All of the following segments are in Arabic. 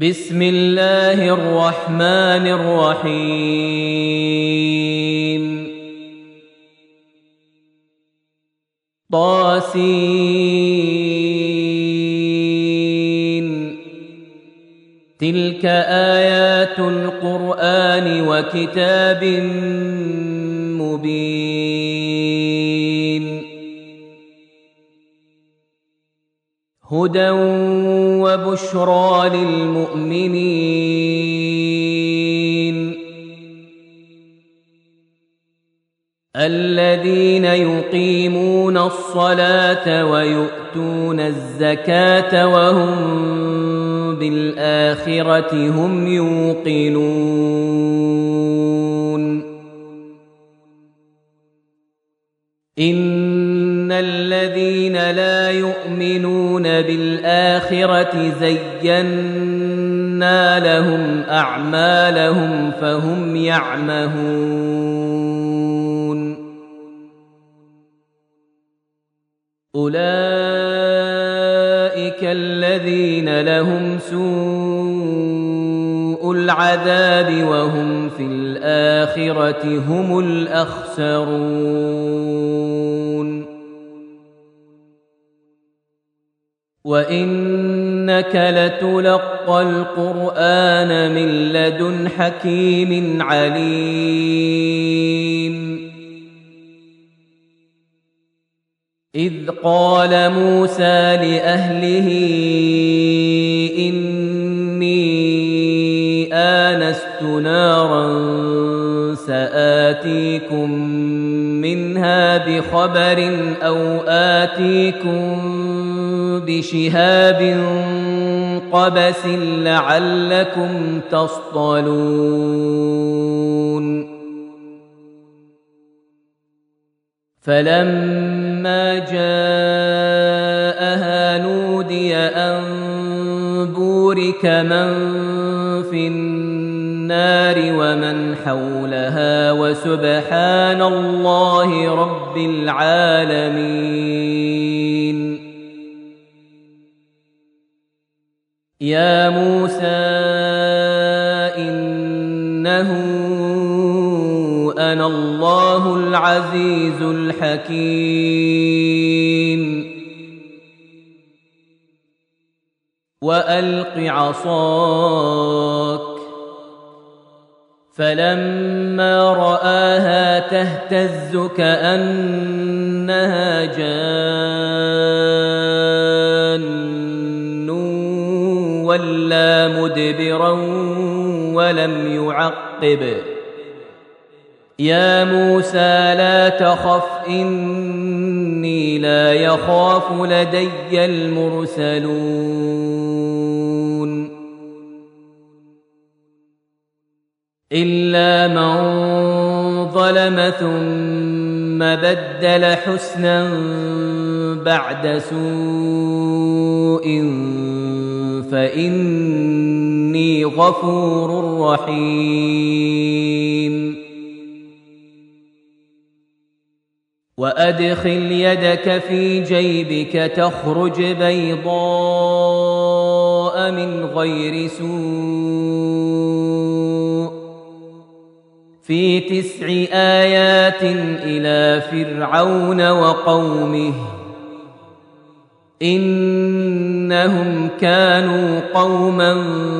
بسم الله الرحمن الرحيم طاسين تلك آيات القرآن وكتاب مبين هدى وبشرى للمؤمنين الذين يقيمون الصلاة ويؤتون الزكاة وهم بالآخرة هم يوقنون إن الذين لا يؤمنون بالآخرة زينا لهم أعمالهم فهم يعمهون أولئك الذين لهم سوء العذاب وهم في الآخرة هم الأخسرون وإنك لتلقى القرآن من لدن حكيم عليم إذ قال موسى لأهله إني آنست نارا سآتيكم منها بخبر أو آتيكم بشهاب قبس لعلكم تصطلون فلما جاءها نودي أن بورك من في النار ومن حولها وسبحان الله رب العالمين يا موسى إنه أنا الله العزيز الحكيم وألق عصاك فلما رآها تهتز كأنها جان ولا مدبرا ولم يعقب يا موسى لا تخف إني لا يخاف لدي المرسلون إلا من ظلم ثم بدل حسنا بعد سوء فإني غفور رحيم وأدخل يدك في جيبك تخرج بيضاء من غير سوء في 9 آيات إلى فرعون وقومه إنهم كانوا قوما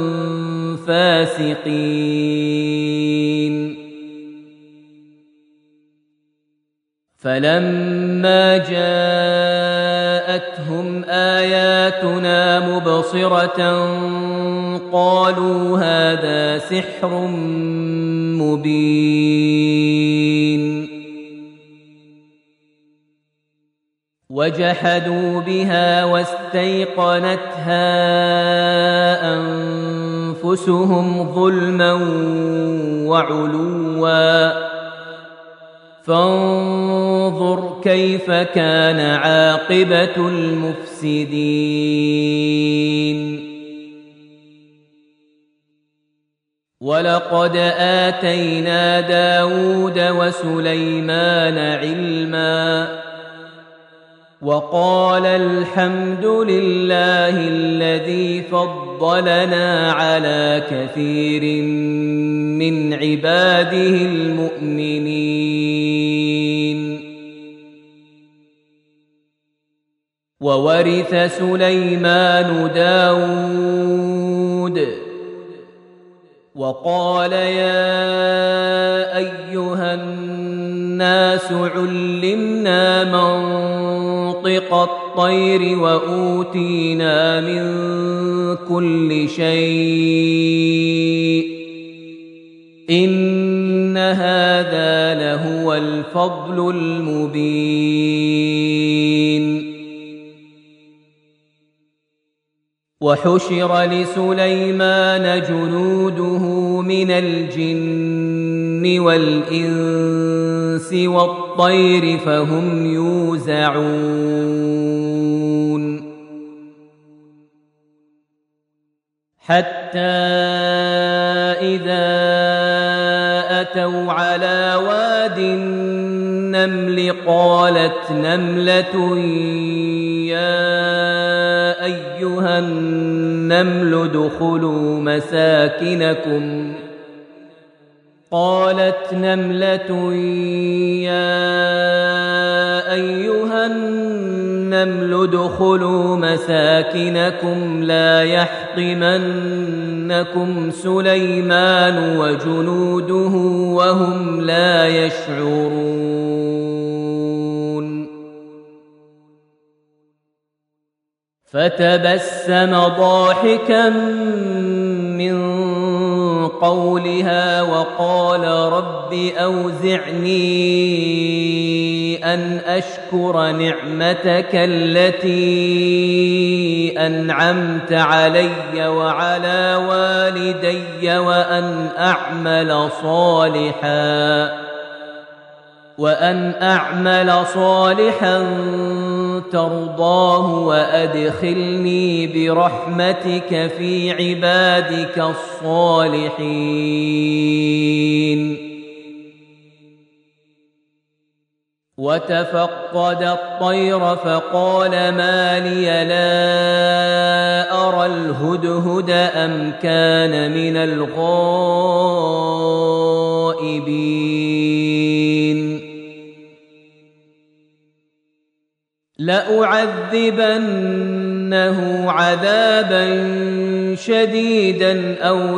فاسقين فلما جاءتهم آياتنا مبصرة قالوا هذا سحر مبين وجحدوا بها واستيقنتها أنفسهم ظلما وعلوا فانظر كيف كان عاقبة المفسدين ولقد آتينا داود وسليمان علما وقال الحمد لله الذي فضلنا على كثير من عباده المؤمنين. وورث سليمان داود وقال يا أيها الناس علمنا منطق الطير وأوتينا من كل شيء إن هذا لهو الفضل المبين. وحشر لسليمان جنوده من الجن والإنس والطير فهم يوزعون حتى إذا أتوا على واد النمل قالت نملة يا أيها النمل ادخلوا مساكنكم لا يحطمنكم سليمان وجنوده وهم لا يشعرون. فتبسم ضاحكا من قولها وقال رب أوزعني أن أشكر نعمتك التي أنعمت علي وعلى والدي وأن أعمل صالحا ترضاه وأدخلني برحمتك في عبادك الصالحين. وتفقد الطير فقال ما لي لا أرى الهدهد أم كان من الغائبين. لأعذبنه عذابا شديدا أو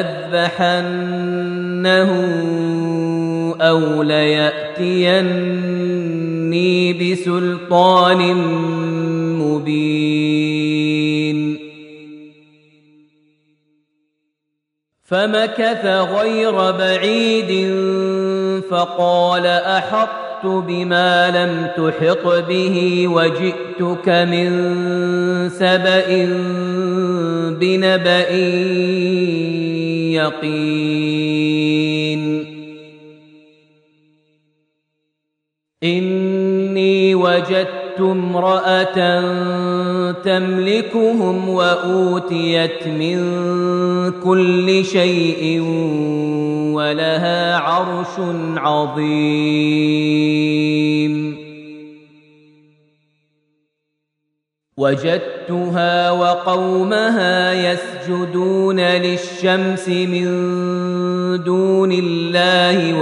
لأذبحنه أو ليأتيني بسلطان مبين. فمكث غير بعيد فقال أحطت بما لم تحط به وجئتك من سبأ بنبأ يقين. إني وجدت امرأة تملكهم وأوتيت من كل شيء ولها عرش عظيم. وجدتها وقومها يسجدون للشمس من دون الله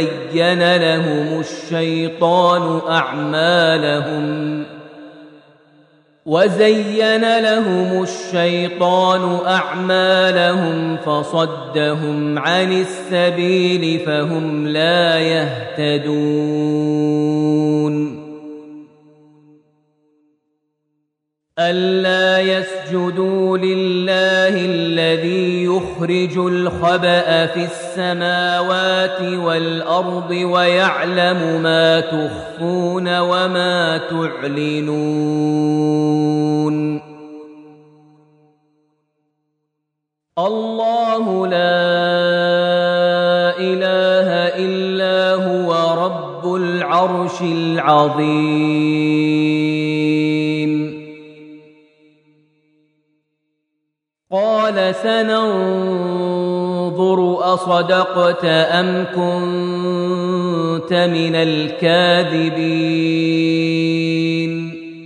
وزين لهم الشيطان أعمالهم فصدهم عن السبيل فهم لا يهتدون. ألا يسجدوا لله الذي يخرج الخبأ في السماوات والأرض ويعلم ما تخفون وما تعلنون. الله لا إله إلا هو رب العرش العظيم. قال سننظر أصدقت أم كنت من الكاذبين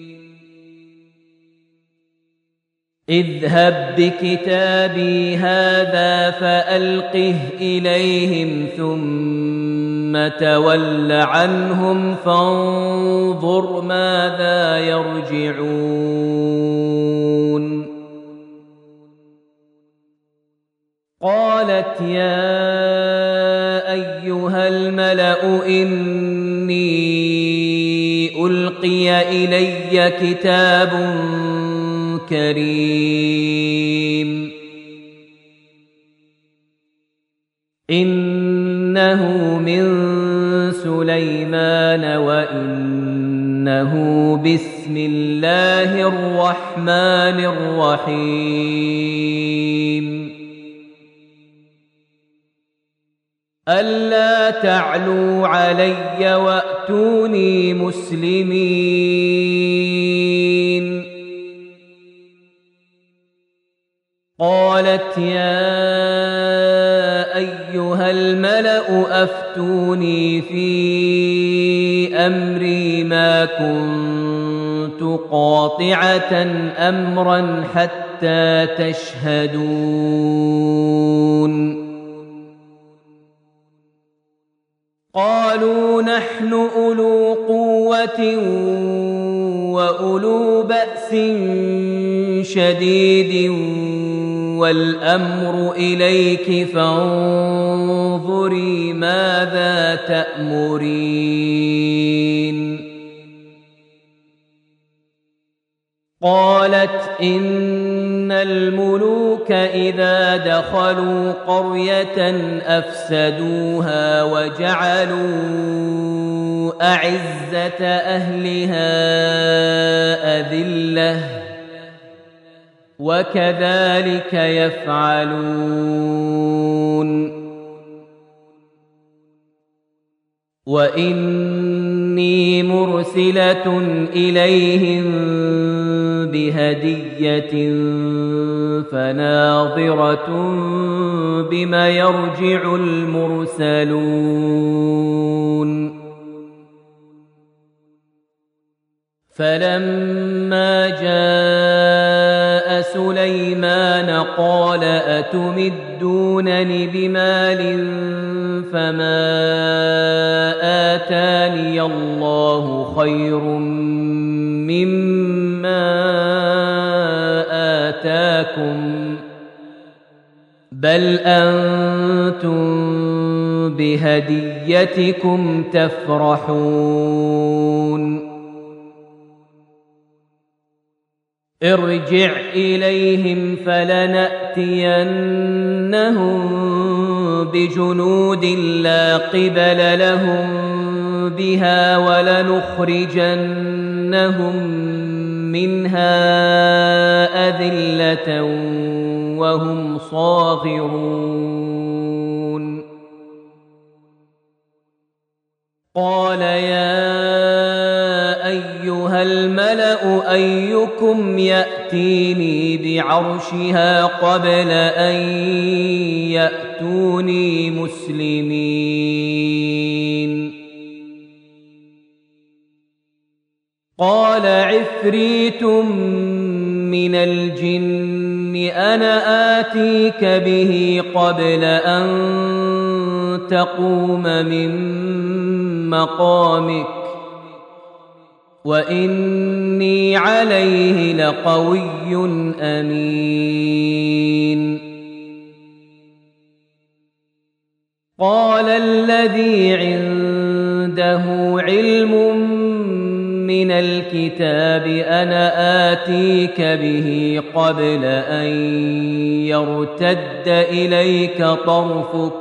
اذهب بكتابي هذا فألقه إليهم ثم تول عنهم فانظر ماذا يرجعون. قالت يا أيها الملأ إني ألقي إلي كتاب كريم إنه من سليمان وإنه بسم الله الرحمن الرحيم ألا تعلوا علي وأتوني مسلمين. قالت يا أيها الملأ أفتوني في أمري ما كنت قاطعة أمرا حتى تشهدون. قالوا نحن أولو قوة وأولو بأس شديد والأمر إليك فانظري ماذا تأمرين. قالت إن الملوك إذا دخلوا قرية أفسدوها وجعلوا أعزة أهلها أذلة وكذلك يفعلون. وإني مرسلة إليهم بهدية فناظرة بما يرجع المرسلون. فلما جاء سليمان قال أتمدونني بمال فما آتاني الله خير مما آتاكم بل أنتم بهديتكم تفرحون. ارجع إليهم فلنأتينهم بجنود لا قبل لهم بها ولنخرجنهم منها أذلة وهم صاغرون. قال يا أيها الملأ أيكم يأتيني بعرشها قبل أن يأتوني مسلمين. قال عفريت من الجن أنا آتيك به قبل أن تقوم من مقامك وإني عليه لقوي أمين. قال الذي عنده علم من الكتاب أنا آتيك به قبل أن يرتد إليك طرفك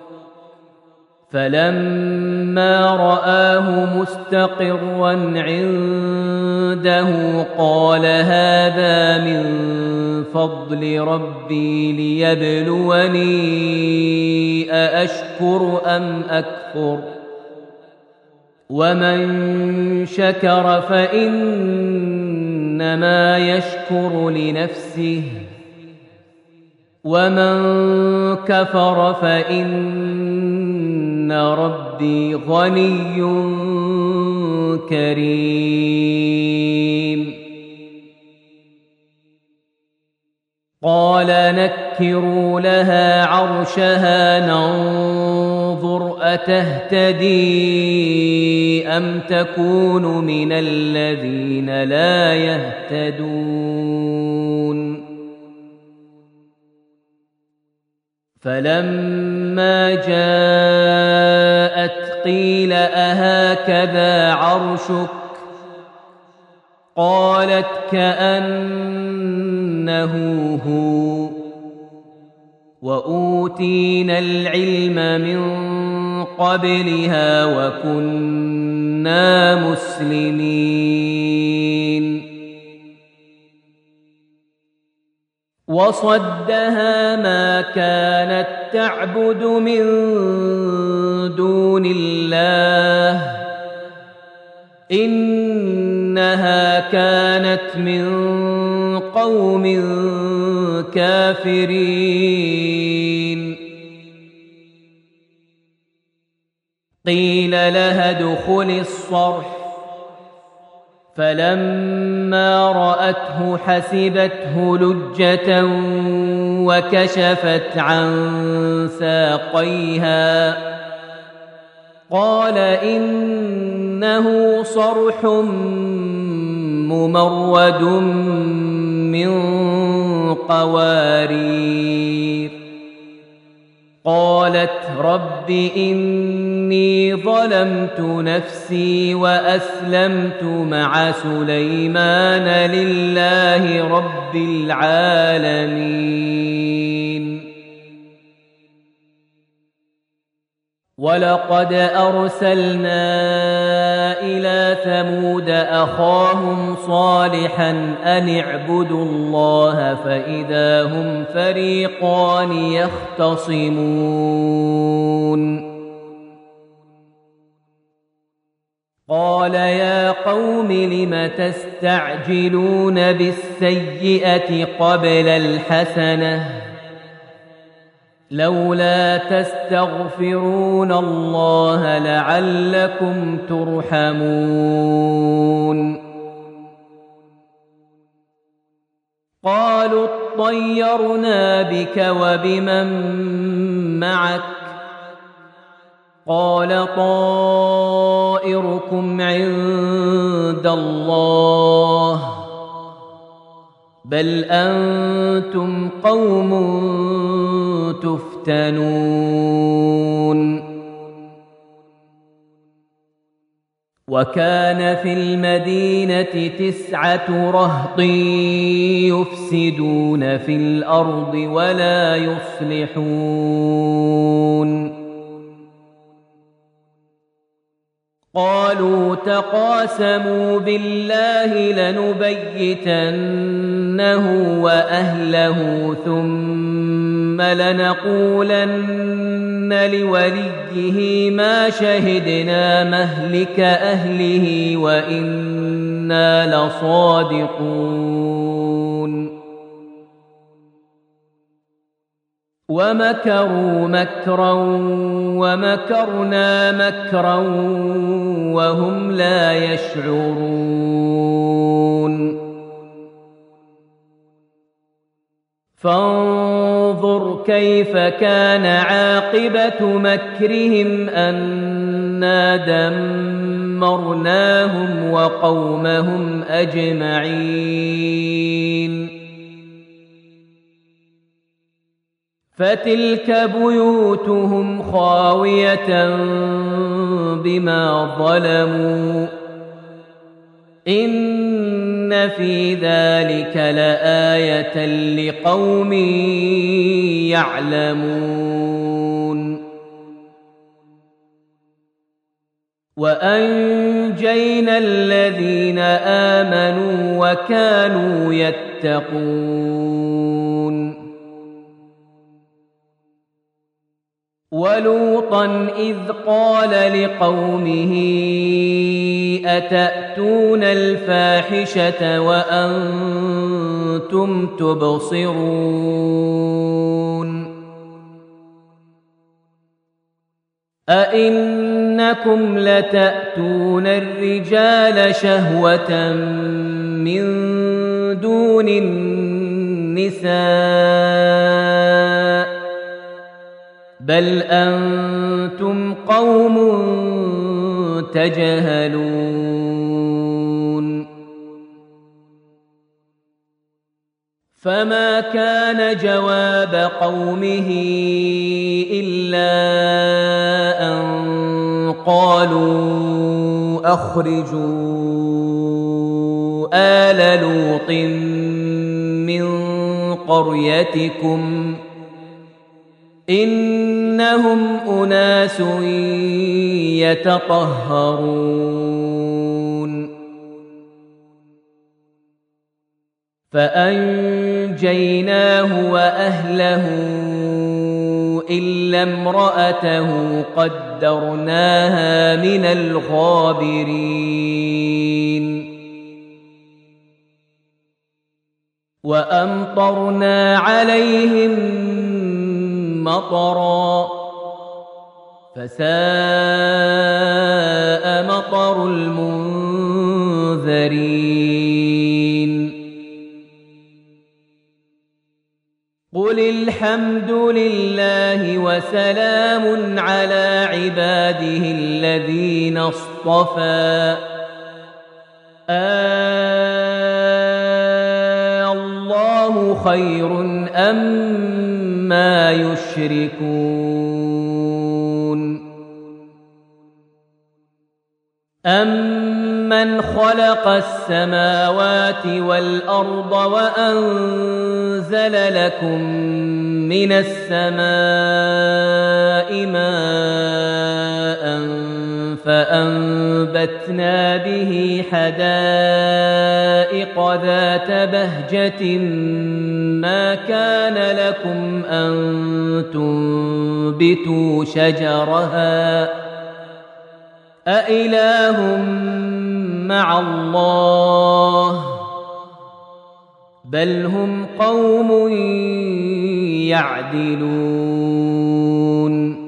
فلما رآه مستقرا عنده قال هذا من فضل ربي ليبلوني أأشكر أم أكفر ومن شكر فإنما يشكر لنفسه ومن كفر فإن ربي غني كريم. قال نكروا لها عرشها ننظر أتهتدي أم تكون من الذين لا يهتدون فلما جاءت قيل أهكذا عرشك قالت كأنه هو وأوتينا العلم من قبلها وكنا مسلمين وصدها ما كانت تعبد من دون الله إنها كانت من قوم كافرين قيل لها ادخل الصرح فلما رأته حسبته لجة وكشفت عن ساقيها قال إنه صرح ممرد من قوارير قالت رب إني ظلمت نفسي وأسلمت مع سليمان لله رب العالمين ولقد أرسلنا إلى ثمود أخاهم صالحا أن اعبدوا الله فإذا هم فريقان يختصمون قال يا قوم لم تستعجلون بالسيئة قبل الحسنة لولا تستغفرون الله لعلكم ترحمون قالوا اطيرنا بك وبمن معك قال طائركم عند الله بل أنتم قوم تفتنون وكان في المدينة 9 رهط يفسدون في الأرض ولا يصلحون قالوا تقاسموا بالله لنبيتنه وأهله ثم لنقولن لوليه ما شهدنا مهلك أهله وإنا لصادقون ومكروا مكرا ومكرنا مكرا وهم لا يشعرون فانظر كيف كان عاقبة مكرهم أنا دمرناهم وقومهم أجمعين فتلك بيوتهم خاوية بما ظلموا إن في ذلك لآية لقوم يعلمون وأنجينا الذين آمنوا وكانوا يتقون ولوطا إذ قال لقومه أتأتون الفاحشة وأنتم تبصرون أئنكم لتأتون الرجال شهوة من دون النساء بل أنتم قوم تجهلون فما كان جواب قومه إلا أن قالوا أخرجوا آل لوط من قريتكم إنهم أناس يتطهرون فأنجيناه وأهله إلا امرأته قدرناها من الغابرين وأمطرنا عليهم مطرا فساء مطر المنذرين قل الحمد لله وسلام على عباده الذين اصطفى الله خير أما يشركون أمن خلق السماوات والأرض وأنزل لكم من السماء ماء فأنبتنا به حدائق ذات بهجة ما كان لكم أن تنبتوا شجرها أإله مع الله بل هم قوم يعدلون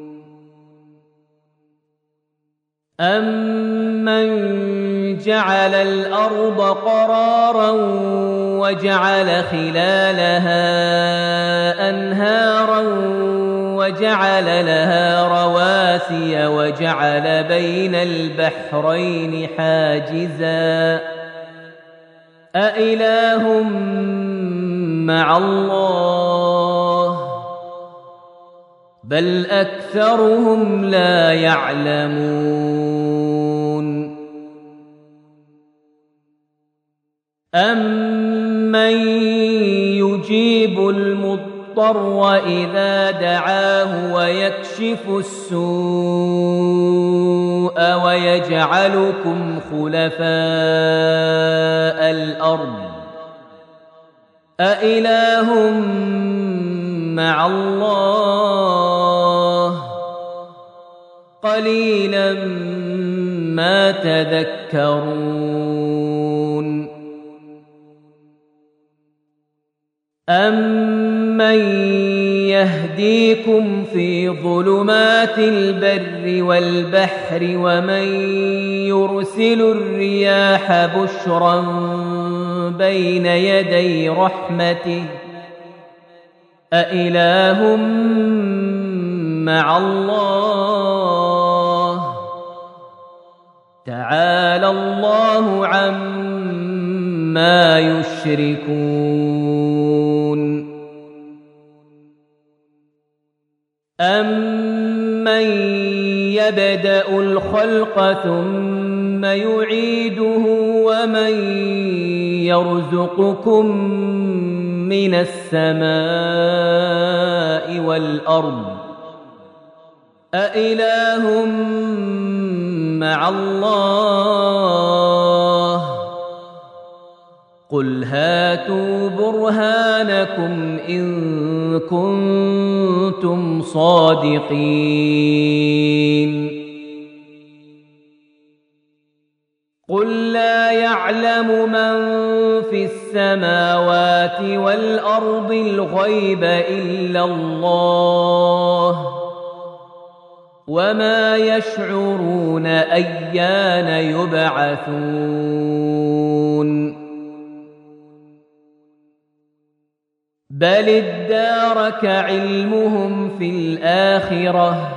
أمن جعل الأرض قرارا وجعل خلالها أنهارا وجعل لها رواسي وجعل بين البحرين حاجزا أإله مع الله بل أكثرهم لا يعلمون أمن يجيب المضطر إذا دعاه ويكشف السوء ويجعلكم خلفاء الأرض أإله مع الله قليلا ما تذكرون أمن يهديكم في ظلمات البر والبحر ومن يرسل الرياح بشرا بين يدي رحمته أإله مع الله تعالى الله عما يشركون أمن يبدأ الخلق ثم يعيده ومن يرزقكم من السماء والأرض أإله مع الله قل هاتوا برهانكم إن كنتم صادقين قل لا يعلم من في السماوات والأرض الغيب إلا الله وما يشعرون أيان يبعثون بل ادارك علمهم في الآخرة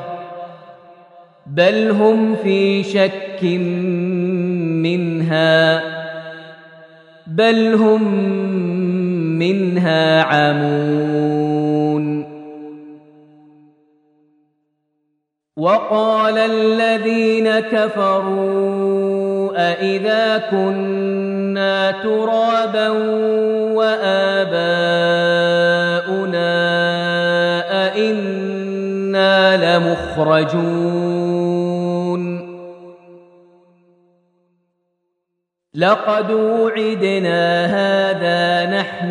بل هم في شك منها بل هم منها عمون وقال الذين كفروا أإذا كنا ترابا وآباؤنا أإنا لمخرجون لقد وعدنا هذا نحن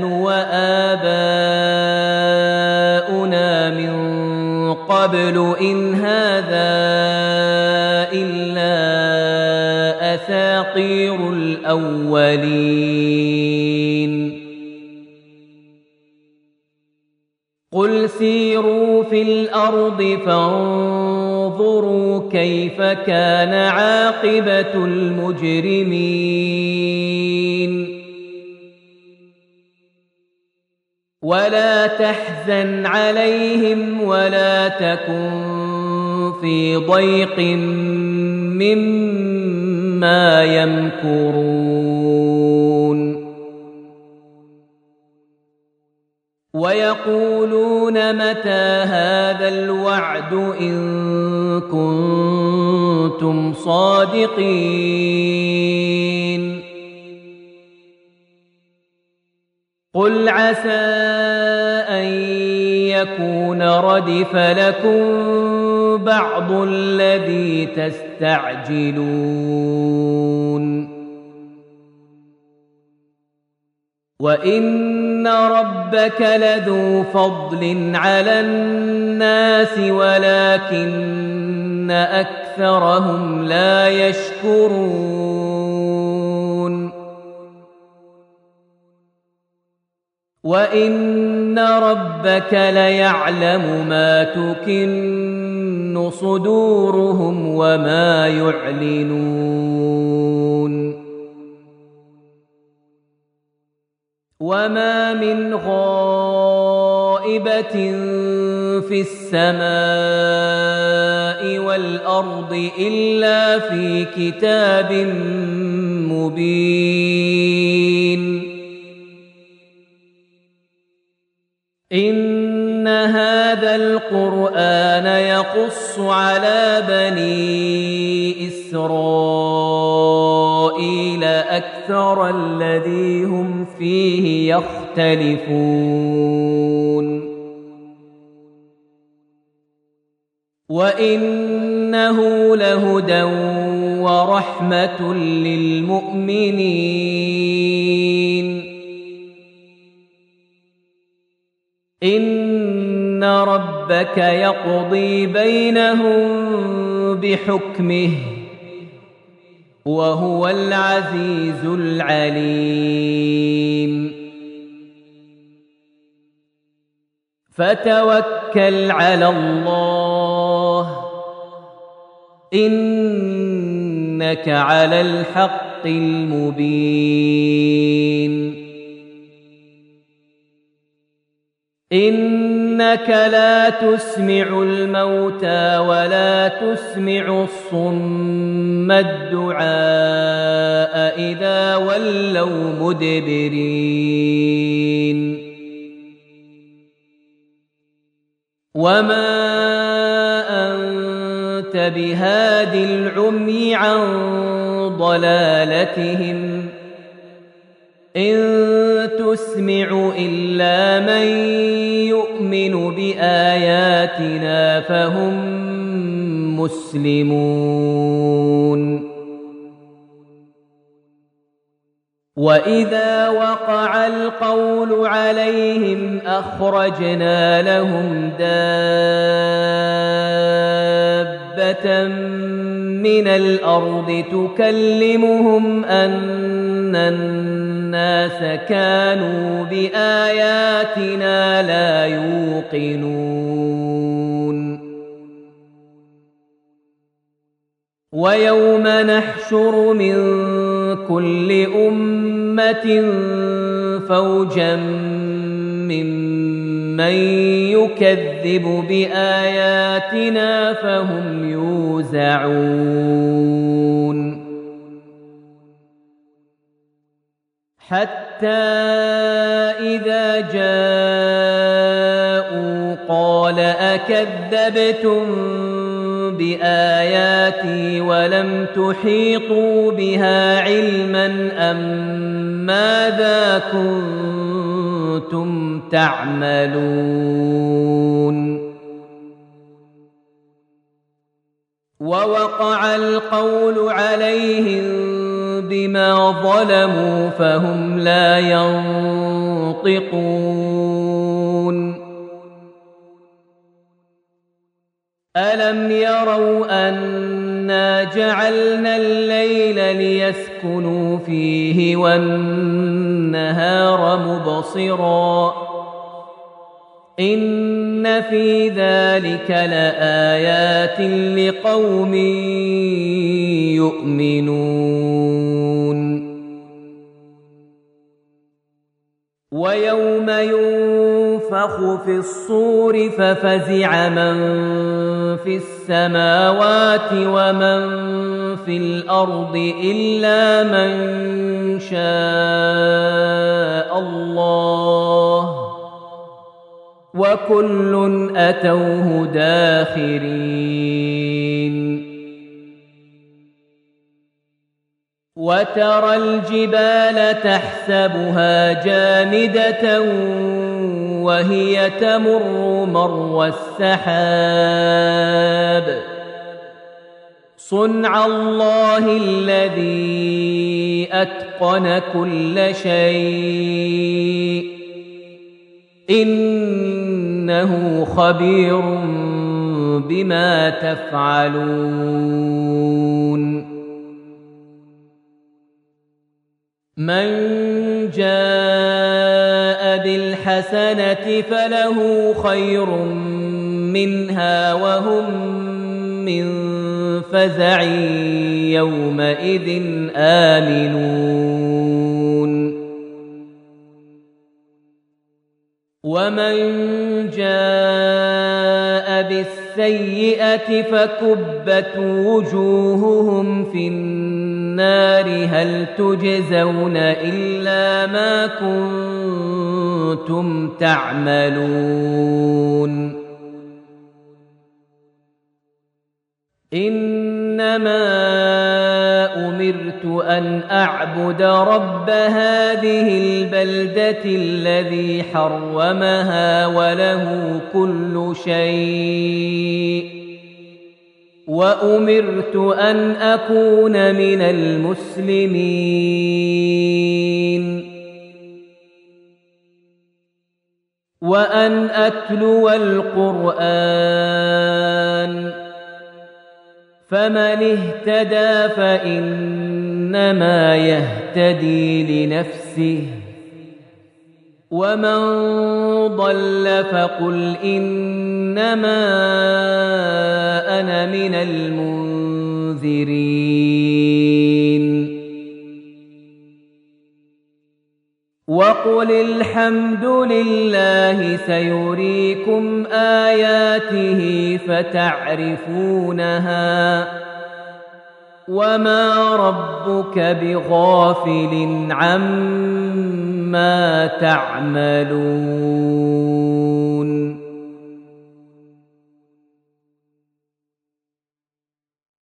وآباؤنا من قبل إن هذا إلا أساطير الأولين قل سيروا في الأرض فانظروا كيف كان عاقبة المجرمين ولا تحزن عليهم ولا تكن في ضيق مما يمكرون ويقولون متى هذا الوعد إن كنتم صادقين قل عسى أن يكون ردف لكم بعض الذي تستعجلون وإن ربك لذو فضل على الناس ولكن أكثرهم لا يشكرون وإن ربك ليعلم ما تكن صدورهم وما يعلنون وما من غائبة في السماء والأرض إلا في كتاب مبين إن هذا القرآن يقص على بني إسرائيل أكثر الذي هم فيه يختلفون وإنه لهدى ورحمة للمؤمنين إن ربك يقضي بينهم بحكمه وهو العزيز العليم فتوكل على الله إنك على الحق المبين إنك لا تسمع الموتى ولا تسمع الصم الدعاء إذا ولوا مدبرين وما أنت بهاد العمي عن ضلالتهم إن تسمع إلا من يؤمن بآياتنا فهم مسلمون وإذا وقع القول عليهم أخرجنا لهم دابة من الأرض تكلمهم أن الناس كانوا بآياتنا لا يوقنون ويوم نحشر من كل أمة فوجا ممن من يكذب بآياتنا فهم يوزعون حتى إذا جاءوا قال أكذبتم بآياتي ولم تحيطوا بها علما أم ماذا كنتم تعملون ووقع القول عليهم بما ظلموا فهم لا ينطقون ألم يروا أنا جعلنا الليل ليسكنوا فيه والنهار مبصرا إن في ذلك لآيات لقوم يؤمنون ويوم ينفخ في الصور ففزع من في السماوات ومن في الأرض إلا من شاء الله وكل أتوه داخرين وترى الجبال تحسبها جامدة وهي تمر مر السحاب صنع الله الذي أتقن كل شيء إنه خبير بما تفعلون من جاء بالحسنة فله خير منها وهم من فزع يومئذ آمنون ومن جاء بالسيئة فكبت وجوههم في النار هل تجزون إلا ما كنتم تعملون إنما أمرت أن أعبد رب هذه البلدة الذي حرمها وله كل شيء وأمرت أن أكون من المسلمين وأن أتلو القرآن فمن اهتدى فإنما يهتدي لنفسه ومن ضل فقل إنما أنا من المنذرين وقل الحمد لله سيريكم آياته فتعرفونها وما ربك بغافل عما تعملون